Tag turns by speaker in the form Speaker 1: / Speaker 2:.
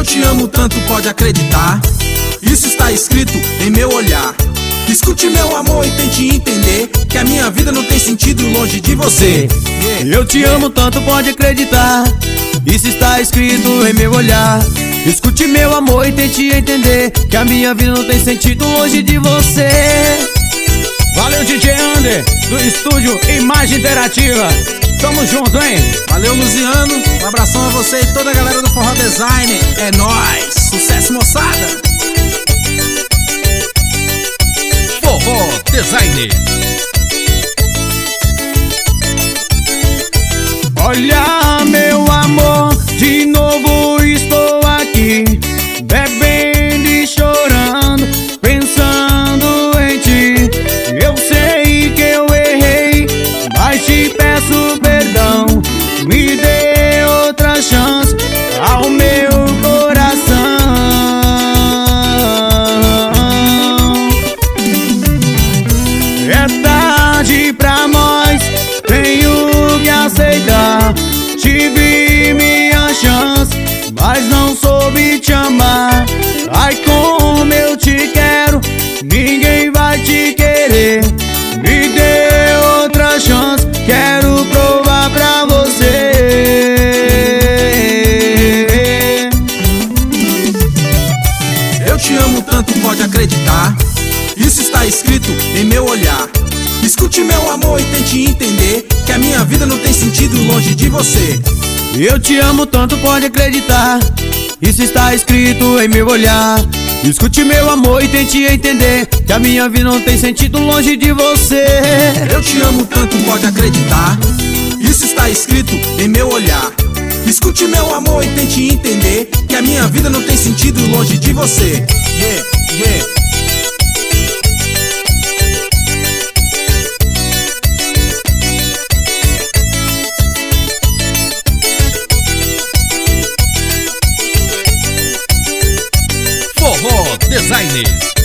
Speaker 1: Eu te amo tanto, pode acreditar. Isso está escrito em meu olhar. Escute meu amor e tente entender que a minha vida não tem sentido longe de você.
Speaker 2: Eu te amo tanto, pode acreditar. Isso está escrito em meu olhar. Escute meu amor e tente entender que a minha vida não tem sentido longe de você. Valeu, DJ Ander, do estúdio Imagem Interativa. Tamo junto, hein?
Speaker 1: Valeu, Luziano. Um abração a você e toda a galera do Forró Design. É nóis. Sucesso, moçada.
Speaker 3: Forró Design.
Speaker 2: Olha, meu amor, de novo estou aqui, bebendo e chorando, pensando em ti. Eu sei que eu errei, mas te peço perdão. Me dê outra chance ao meu coração. É tarde pra nós, tenho que aceitar. Tive minha chance, mas não soube te amar. Ai, como eu te quero, ninguém vai te querer. Me dê outra chance, quero provar pra você.
Speaker 1: Eu te amo tanto, pode acreditar. Isso está escrito em meu olhar. Escute meu amor e tente entender que a minha vida não tem sentido longe de você.
Speaker 2: Eu te amo tanto, pode acreditar. Isso está escrito em meu olhar. Escute meu amor e tente entender que a minha vida não tem sentido longe de você.
Speaker 1: Eu te amo tanto, pode acreditar. Isso está escrito em meu olhar. Escute meu amor e tente entender que a minha vida não tem sentido longe de você. Yeah, yeah.
Speaker 3: Forró Design.